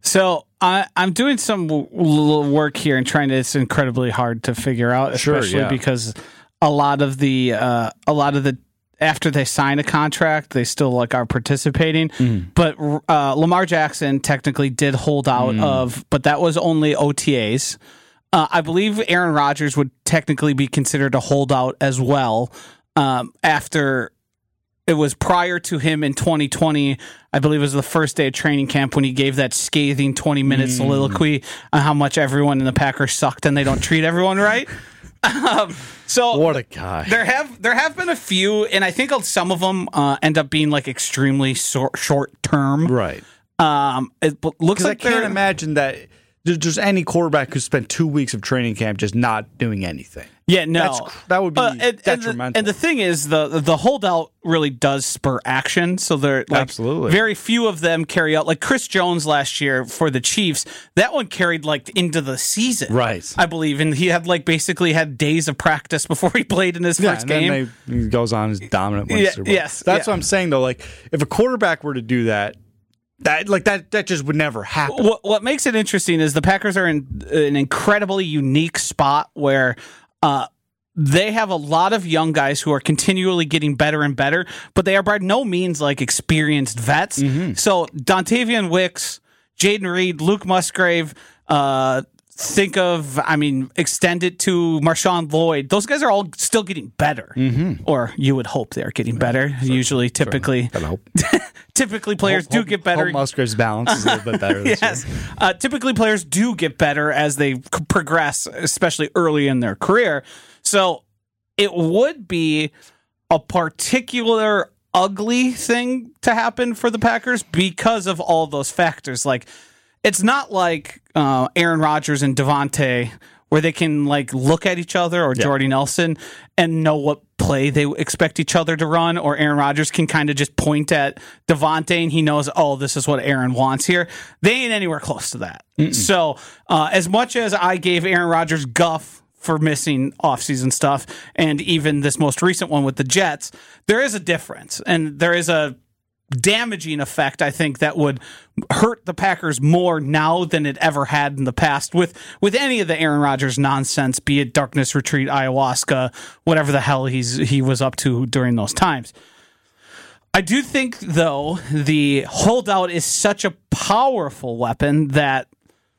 So I, I'm doing some w- little work here and trying to, it's incredibly hard to figure out, especially sure, yeah. because a lot of the, uh, a lot of the, after they sign a contract, they still like are participating. Mm. But uh, Lamar Jackson technically did hold out mm. of, but that was only O T As. Uh, I believe Aaron Rodgers would technically be considered a holdout as well. Um, after it was prior to him in twenty twenty, I believe it was the first day of training camp when he gave that scathing twenty minute mm. soliloquy on how much everyone in the Packers sucked and they don't treat everyone right. Um, so what a guy. There have there have been a few, and I think some of them uh, end up being like extremely so- short term. Right. Um, it looks like I can't imagine that there's just any quarterback who spent two weeks of training camp just not doing anything. Yeah, no, That's, that would be uh, and, detrimental. And the, and the thing is, the the holdout really does spur action. So they're like, absolutely very few of them carry out. Like Chris Jones last year for the Chiefs, that one carried like into the season, right? I believe, and he had like basically had days of practice before he played in his yeah, first and game. Then they, he goes on his dominant win. Yeah, Super Bowl. yes, that's yeah. what I'm saying though. Like if a quarterback were to do that. That like that that just would never happen. What, what makes it interesting is the Packers are in an incredibly unique spot where uh, they have a lot of young guys who are continually getting better and better, but they are by no means like experienced vets. Mm-hmm. So Dontavian Wicks, Jaden Reed, Luke Musgrave, uh, think of, I mean, extend it to Marshawn Lloyd. Those guys are all still getting better, mm-hmm. or you would hope they're getting better. Sure. Usually, typically, sure. typically players hope, do hope, get better. Hope Musgrave's balance is a little bit better. This yes, year. Uh, typically players do get better as they progress, especially early in their career. So it would be a particular ugly thing to happen for the Packers because of all those factors. Like, it's not like uh, Aaron Rodgers and Devontae, where they can like look at each other, or yeah. Jordy Nelson, and know what play they expect each other to run, or Aaron Rodgers can kind of just point at Devontae and he knows, oh, this is what Aaron wants here. They ain't anywhere close to that. Mm-mm. So uh, as much as I gave Aaron Rodgers guff for missing offseason stuff, and even this most recent one with the Jets, there is a difference, and there is a damaging effect, I think, that would hurt the Packers more now than it ever had in the past with with any of the Aaron Rodgers nonsense, be it darkness retreat, ayahuasca, whatever the hell he's he was up to during those times. I do think, though, the holdout is such a powerful weapon that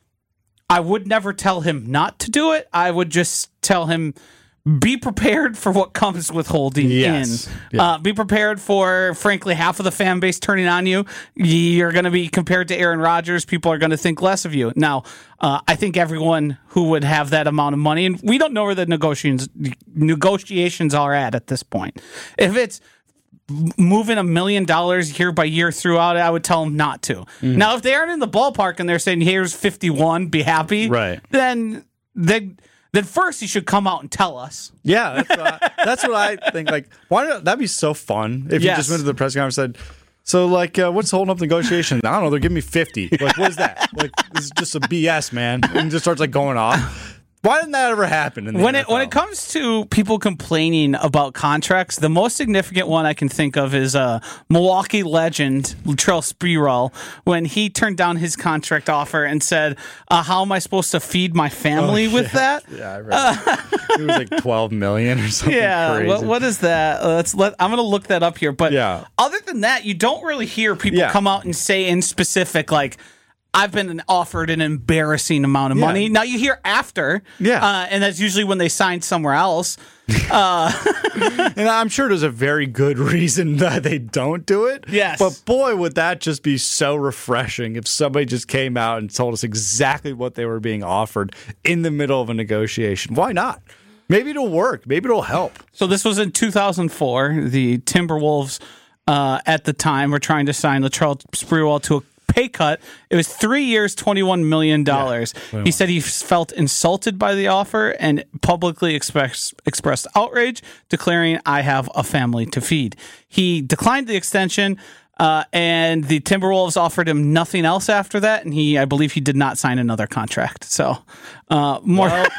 I would never tell him not to do it. I would just tell him, be prepared for what comes with holding yes. in. Yeah. Uh, be prepared for, frankly, half of the fan base turning on you. You're going to be compared to Aaron Rodgers. People are going to think less of you. Now, uh, I think everyone who would have that amount of money, and we don't know where the negotiations negotiations are at at this point. If it's moving a million dollars year by year throughout, I would tell them not to. Mm. Now, if they aren't in the ballpark and they're saying, here's fifty-one, be happy, right? then they... Then first, he should come out and tell us. Yeah, that's, uh, that's what I think. Like, why not? That'd be so fun if yes. you just went to the press conference and said, "So, like, uh, what's holding up negotiations?" I don't know. They're giving me fifty. Like, what is that? Like, this is just a B S, man. And just starts like going off. Why didn't that ever happen? In the when N F L? it when it comes to people complaining about contracts, the most significant one I can think of is uh, Milwaukee legend Latrell Sprewell, when he turned down his contract offer and said, uh, "How am I supposed to feed my family oh, with yeah. that?" Yeah, I read uh, it was like twelve million or something. Yeah, crazy. What, what is that? Uh, let's let. I'm going to look that up here. But yeah. other than that, you don't really hear people yeah. come out and say in specific, like, I've been offered an embarrassing amount of yeah. money. Now you hear after, yeah, uh, and that's usually when they sign somewhere else. Uh, and I'm sure there's a very good reason that they don't do it. Yes, but boy, would that just be so refreshing if somebody just came out and told us exactly what they were being offered in the middle of a negotiation. Why not? Maybe it'll work. Maybe it'll help. So this was in two thousand four. The Timberwolves uh, at the time were trying to sign Latrell Sprewell to a pay cut. It was three years, twenty-one million dollars. Yeah, he said he felt insulted by the offer and publicly express, expressed outrage, declaring, "I have a family to feed." He declined the extension, uh, and the Timberwolves offered him nothing else after that, and he, I believe he did not sign another contract. So, uh, more... Well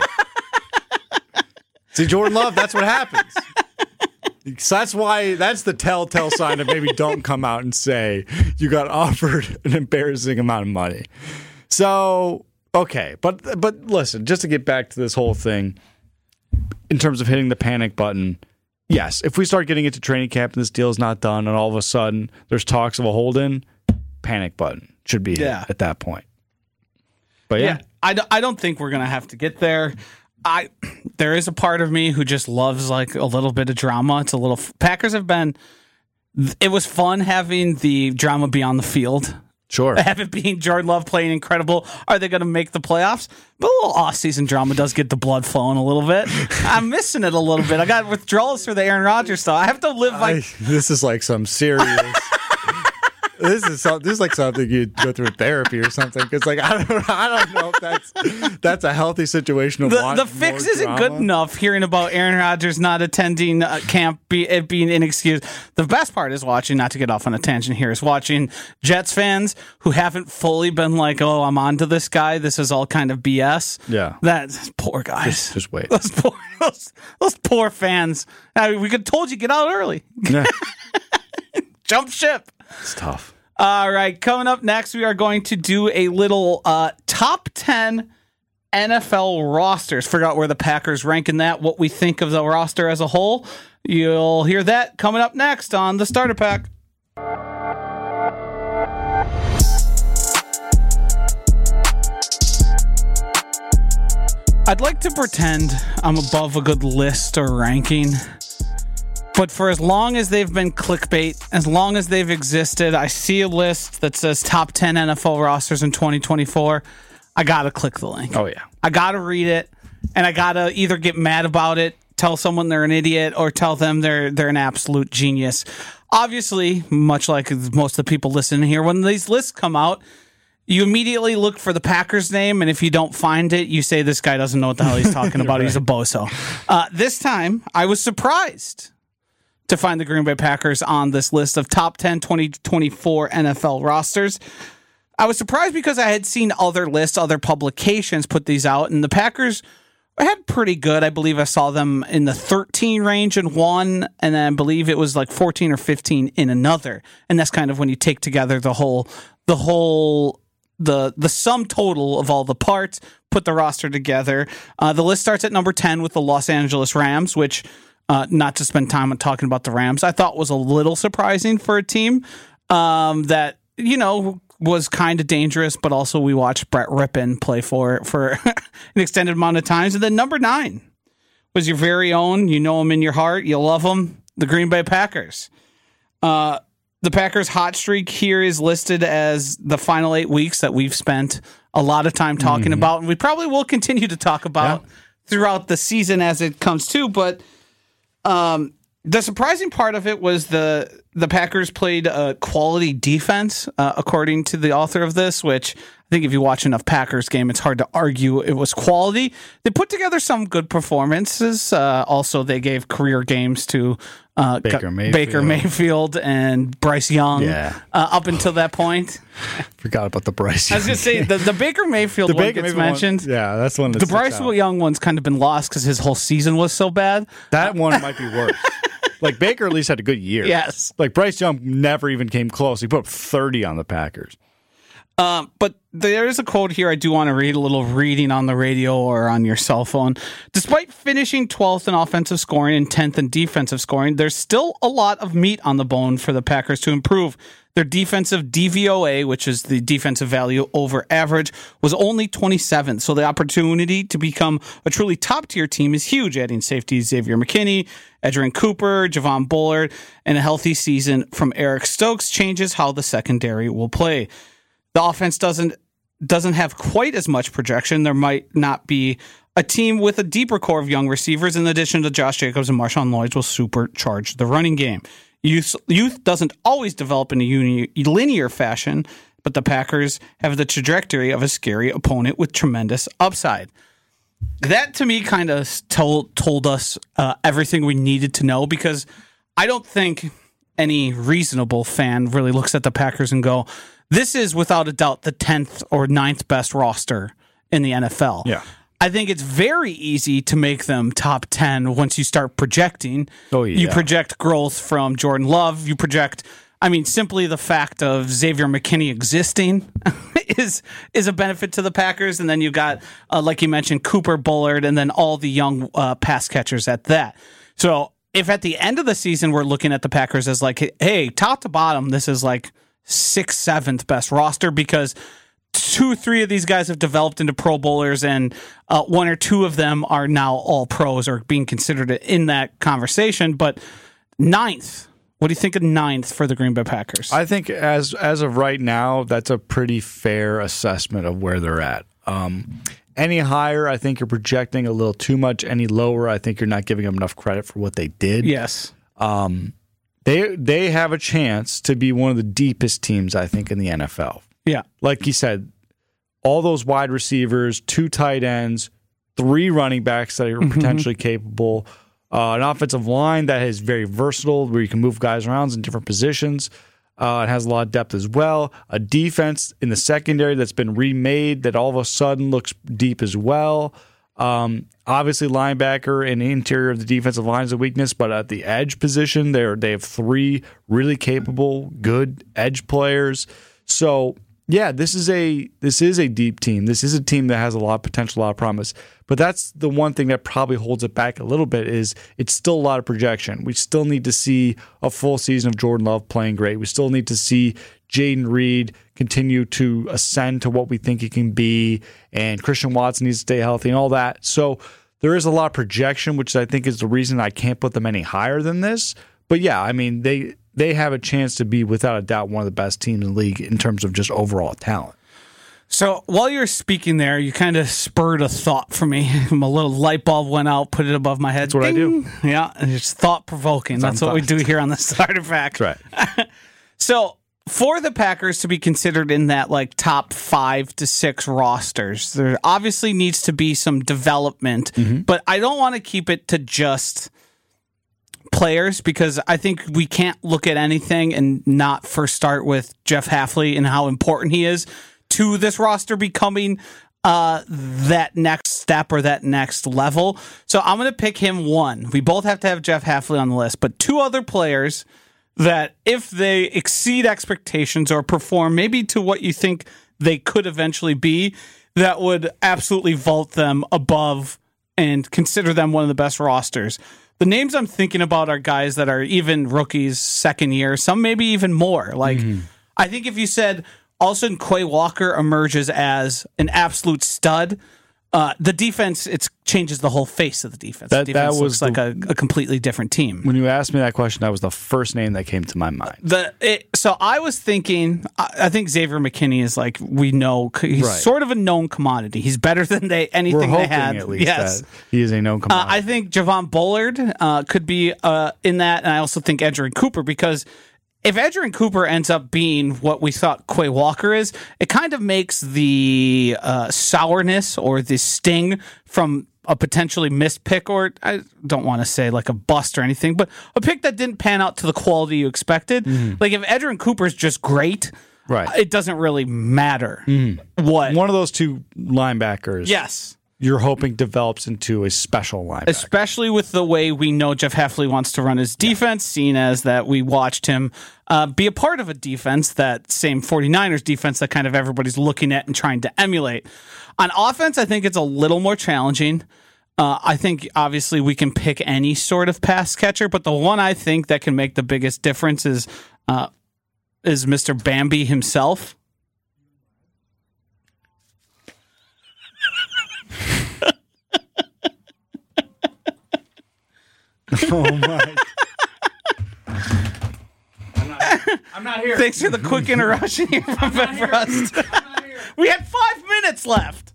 played. See, Jordan Love, that's what happens. So that's why, that's the telltale sign of maybe don't come out and say you got offered an embarrassing amount of money. So, okay. But, but listen, just to get back to this whole thing, in terms of hitting the panic button, yes, if we start getting into training camp and this deal is not done and all of a sudden there's talks of a hold-in, panic button should be yeah. hit at that point. But yeah. yeah I, d- I don't think we're going to have to get there. I there is a part of me who just loves like a little bit of drama. It's a little Packers have been. It was fun having the drama be on the field. Sure, have it being Jordan Love playing incredible. Are they going to make the playoffs? But a little off-season drama does get the blood flowing a little bit. I'm missing it a little bit. I got withdrawals for the Aaron Rodgers stuff. I have to live like I, this is like some serious. This is so, this is like something you'd go through therapy or something, because like I don't I don't know if that's that's a healthy situation. Of the the fix isn't drama. Good enough. Hearing about Aaron Rodgers not attending uh, camp, be, it being inexcused. The best part is watching. Not to get off on a tangent here, is watching Jets fans who haven't fully been like, "Oh, I'm onto this guy. This is all kind of B S." Yeah, that poor guys. Just, just wait. Those poor those, those poor fans. I mean, we could told you get out early. Yeah. Jump ship. It's tough. All right, coming up next, we are going to do a little uh, top ten N F L rosters. Figure out where the Packers rank in that, what we think of the roster as a whole. You'll hear that coming up next on the Starter Pack. I'd like to pretend I'm above a good list or ranking, but for as long as they've been clickbait, as long as they've existed, I see a list that says top ten N F L rosters in twenty twenty-four. I gotta click the link. Oh, yeah. I gotta read it, and I gotta either get mad about it, tell someone they're an idiot, or tell them they're they're an absolute genius. Obviously, much like most of the people listening here, when these lists come out, you immediately look for the Packers name, and if you don't find it, you say, this guy doesn't know what the hell he's talking about. Right. He's a bozo. Uh, this time, I was surprised to find the Green Bay Packers on this list of top ten twenty twenty-four N F L rosters. I was surprised because I had seen other lists, other publications put these out, and the Packers had pretty good. I believe I saw them in the thirteen range in one, and then I believe it was like fourteen or fifteen in another. And that's kind of when you take together the whole, the whole, the the sum total of all the parts, put the roster together. Uh, the list starts at number ten with the Los Angeles Rams, which, uh, not to spend time on talking about the Rams, I thought was a little surprising for a team um, that, you know, was kind of dangerous, but also we watched Brett Rippon play for for an extended amount of times. And then number nine was your very own, you know him in your heart, you love him, the Green Bay Packers. Uh, the Packers' hot streak here is listed as the final eight weeks that we've spent a lot of time talking mm-hmm. about, and we probably will continue to talk about yeah. throughout the season as it comes to. But um, the surprising part of it was the the Packers played a quality defense, uh, according to the author of this, which I think if you watch enough Packers game, it's hard to argue it was quality. They put together some good performances. Uh, also, they gave career games to uh, Baker, Mayfield. Baker Mayfield and Bryce Young yeah. uh, up until that point. Forgot about the Bryce Young. I was going to say, the, the Baker Mayfield the one Baker gets Mayfield mentioned. One, yeah, that's one. That the Bryce out. Young one's kind of been lost because his whole season was so bad. That one might be worse. Like, Baker at least had a good year. Yes. Like, Bryce Young never even came close. He put up thirty on the Packers. Um, but there is a quote here I do want to read, a little reading on the radio or on your cell phone. Despite finishing twelfth in offensive scoring and tenth in defensive scoring, there's still a lot of meat on the bone for the Packers to improve. Their defensive D V O A, which is the defensive value over average, was only twenty-seventh. So the opportunity to become a truly top-tier team is huge, adding safeties Xavier McKinney, Edgerrin Cooper, Javon Bullard, and a healthy season from Eric Stokes changes how the secondary will play. The offense doesn't doesn't have quite as much projection. There might not be a team with a deeper core of young receivers in addition to Josh Jacobs and Marshawn Lynch will supercharge the running game. Youth, youth doesn't always develop in a uni, linear fashion, but the Packers have the trajectory of a scary opponent with tremendous upside. That, to me, kind of told, told us uh, everything we needed to know, because I don't think any reasonable fan really looks at the Packers and go, this is without a doubt the tenth or ninth best roster in the N F L. Yeah. I think it's very easy to make them top ten once you start projecting. Oh, yeah. You project growth from Jordan Love. You project, I mean, simply the fact of Xavier McKinney existing is is a benefit to the Packers. And then you got, uh, like you mentioned, Cooper, Bullard, and then all the young uh, pass catchers at that. So if at the end of the season we're looking at the Packers as like, hey, top to bottom, this is like sixth, seventh best roster because two, three of these guys have developed into Pro Bowlers, and uh, one or two of them are now all pros or being considered in that conversation. But ninth, what do you think of ninth for the Green Bay Packers? I think as as of right now, that's a pretty fair assessment of where they're at. Um, any higher, I think you're projecting a little too much. Any lower, I think you're not giving them enough credit for what they did. Yes. Um, they they have a chance to be one of the deepest teams, I think, in the N F L. Yeah. Like you said, all those wide receivers, two tight ends, three running backs that are mm-hmm. potentially capable, uh, an offensive line that is very versatile where you can move guys around in different positions. Uh, it has a lot of depth as well. A defense in the secondary that's been remade that all of a sudden looks deep as well. Um, obviously, linebacker and interior of the defensive line is a weakness, but at the edge position, they they have three really capable, good edge players. So, yeah, this is a this is a deep team. This is a team that has a lot of potential, a lot of promise. But that's the one thing that probably holds it back a little bit is it's still a lot of projection. We still need to see a full season of Jordan Love playing great. We still need to see Jaden Reed continue to ascend to what we think he can be, and Christian Watson needs to stay healthy and all that. So there is a lot of projection, which I think is the reason I can't put them any higher than this. But yeah, I mean, they they have a chance to be, without a doubt, one of the best teams in the league in terms of just overall talent. So while you're speaking there, you kind of spurred a thought for me. A little light bulb went out, put it above my head. That's what Ding. I do. Yeah, and it's thought-provoking. That's, That's what we do here on the Starter Pack. That's right. So for the Packers to be considered in that like top five to six rosters, there obviously needs to be some development, mm-hmm. but I don't want to keep it to just players, because I think we can't look at anything and not first start with Jeff Hafley and how important he is to this roster becoming uh, that next step or that next level. So I'm going to pick him one. We both have to have Jeff Hafley on the list, but two other players that if they exceed expectations or perform maybe to what you think they could eventually be, that would absolutely vault them above and consider them one of the best rosters. The names I'm thinking about are guys that are even rookies, second year, some maybe even more. Like, mm-hmm. I think if you said all of a sudden Quay Walker emerges as an absolute stud, uh, the defense, it changes the whole face of the defense. That, the defense that was looks the, like a, a completely different team. When you asked me that question, that was the first name that came to my mind. The it, So I was thinking, I, I think Xavier McKinney is like, we know, he's right. sort of a known commodity. He's better than they anything We're they had. At least yes. that he is a known commodity. Uh, I think Javon Bullard uh, could be uh, in that, and I also think Edgerrin Cooper, because if Edgerrin Cooper ends up being what we thought Quay Walker is, it kind of makes the uh, sourness or the sting from a potentially missed pick, or I don't want to say like a bust or anything, but a pick that didn't pan out to the quality you expected. Mm-hmm. Like if Edgerrin Cooper is just great, right, it doesn't really matter mm-hmm. what. One of those two linebackers. Yes. You're hoping develops into a special linebacker. Especially with the way we know Jeff Hafley wants to run his defense, seeing as that we watched him uh, be a part of a defense, that same 49ers defense that kind of everybody's looking at and trying to emulate. On offense, I think it's a little more challenging. Uh, I think, obviously, we can pick any sort of pass catcher, but the one I think that can make the biggest difference is, uh, is Mister Bambi himself. Oh my! I'm not, I'm not here. Thanks for the quick interruption here from Ben Frost. We had five minutes left.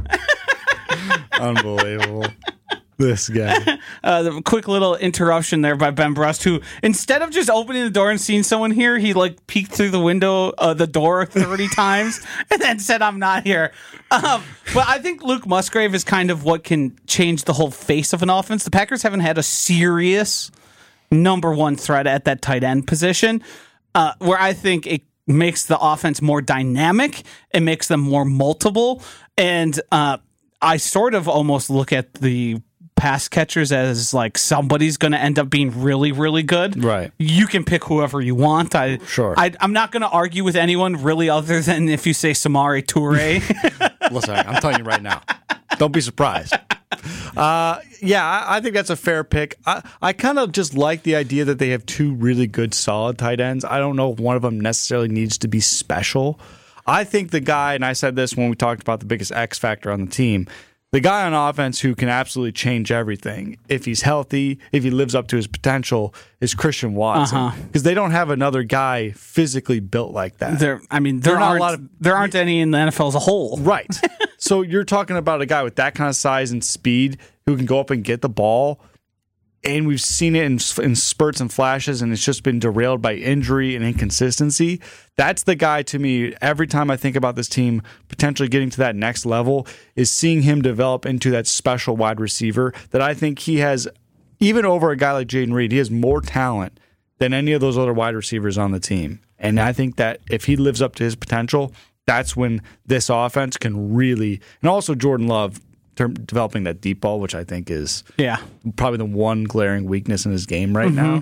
Unbelievable. This guy. Uh, the quick little interruption there by Ben Brust, who instead of just opening the door and seeing someone here, he like peeked through the window, uh, the door thirty times, and then said, "I'm not here." Um, but I think Luke Musgrave is kind of what can change the whole face of an offense. The Packers haven't had a serious number one threat at that tight end position, uh, where I think it makes the offense more dynamic. It makes them more multiple, and uh, I sort of almost look at the pass catchers as like somebody's going to end up being really, really good. Right. You can pick whoever you want. I, sure. I, I'm not going to argue with anyone really other than if you say Samori Toure. Listen, I'm telling you right now. Don't be surprised. Uh, yeah, I, I think that's a fair pick. I, I kind of just like the idea that they have two really good, solid tight ends. I don't know if one of them necessarily needs to be special. I think the guy, and I said this when we talked about the biggest X factor on the team, the guy on offense who can absolutely change everything, if he's healthy, if he lives up to his potential, is Christian Watson. Because uh-huh. they don't have another guy physically built like that. There, I mean, there, there aren't, a lot of, there aren't any in the N F L as a whole. Right. So you're talking about a guy with that kind of size and speed who can go up and get the ball. And we've seen it in, in spurts and flashes, and it's just been derailed by injury and inconsistency. That's the guy, to me, every time I think about this team potentially getting to that next level, is seeing him develop into that special wide receiver that I think he has, even over a guy like Jaden Reed, he has more talent than any of those other wide receivers on the team. And I think that if he lives up to his potential, that's when this offense can really, and also Jordan Love, developing that deep ball, which I think is yeah probably the one glaring weakness in his game right mm-hmm. now.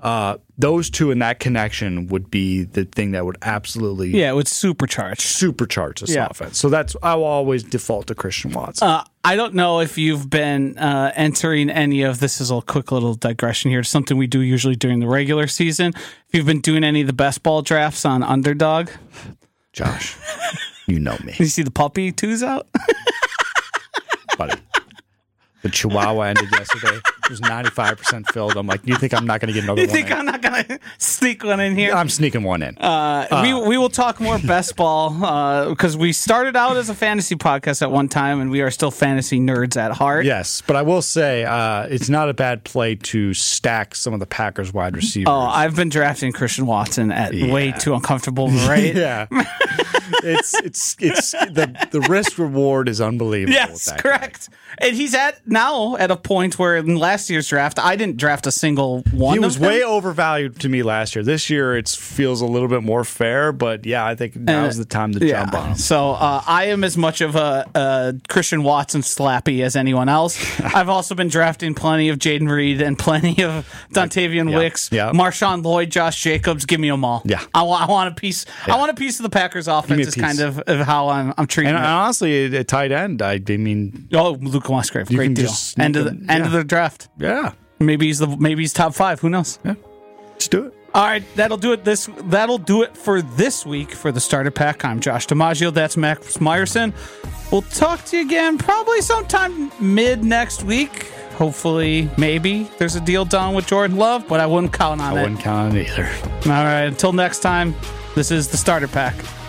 Uh, those two and that connection would be the thing that would absolutely Yeah, it would supercharge. supercharge this Yeah. offense. So that's I will always default to Christian Watson. Uh, I don't know if you've been uh, entering any of this is a quick little digression here. Something we do usually during the regular season. If you've been doing any of the best ball drafts on Underdog, Josh, you know me, did you see the puppy twos out? buddy. The Chihuahua ended yesterday. It was ninety-five percent filled. I'm like, you think I'm not going to get another You one think in? I'm not gonna sneak one in here? I'm sneaking one in. Uh, we we will talk more best ball because we started out as a fantasy podcast at one time, and we are still fantasy nerds at heart. Yes, but I will say uh, it's not a bad play to stack some of the Packers wide receivers. Oh, I've been drafting Christian Watson at Yeah. way too uncomfortable of a rate. yeah, it's it's it's the the risk reward is unbelievable. with Yes, that correct. And he's at now at a point where in last year's draft, I didn't draft a single one. He of was them. way overvalued to me last year. This year, it feels a little bit more fair, but yeah, I think now's the time to Yeah. jump on him. So uh, I am as much of a, a Christian Watson slappy as anyone else. I've also been drafting plenty of Jaden Reed and plenty of Dontavian Yeah. Wicks, Yeah. Marshawn Lloyd, Josh Jacobs. Give me them all. Yeah. I want. I want a piece. Yeah. I want a piece of the Packers me a offense. Is piece. kind of, of how I'm, I'm treating And it. honestly, at tight end, I, I mean, Oh, Luke Musgrave, You great can deal. just sneak End of the him- end yeah. of the draft. yeah, Maybe he's the maybe he's top five. Who knows? yeah, let's do it. All right, that'll do it. This that'll do it for this week for the starter pack. I'm Josh DiMaggio. That's Max Meyerson. We'll talk to you again probably sometime mid next week. Hopefully, maybe there's a deal done with Jordan Love, but I wouldn't count on I it. wouldn't count on it either. All right, until next time. This is the starter pack.